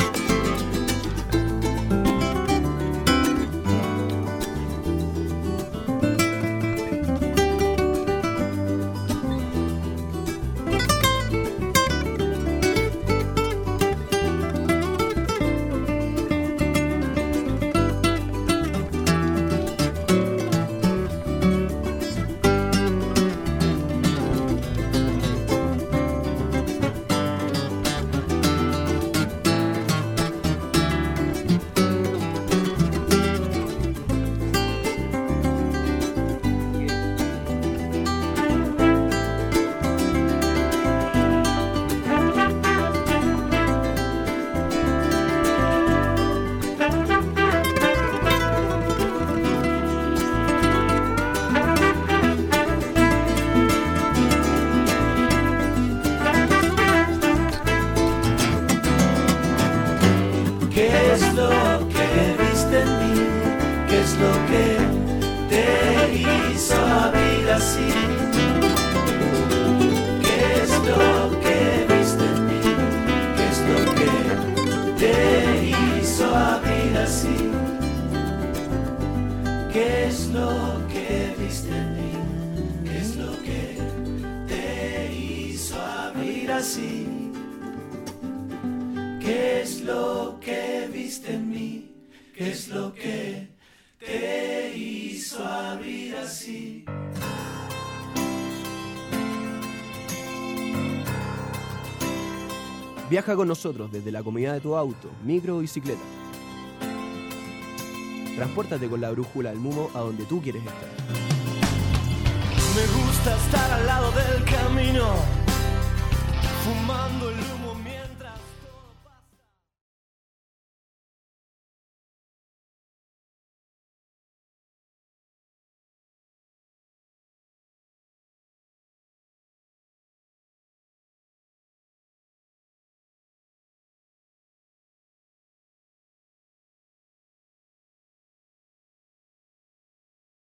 Speaker 1: Viaja con nosotros desde la comodidad de tu auto, micro o bicicleta. Transpórtate con la brújula del Mumo a donde tú quieres estar.
Speaker 4: Me gusta estar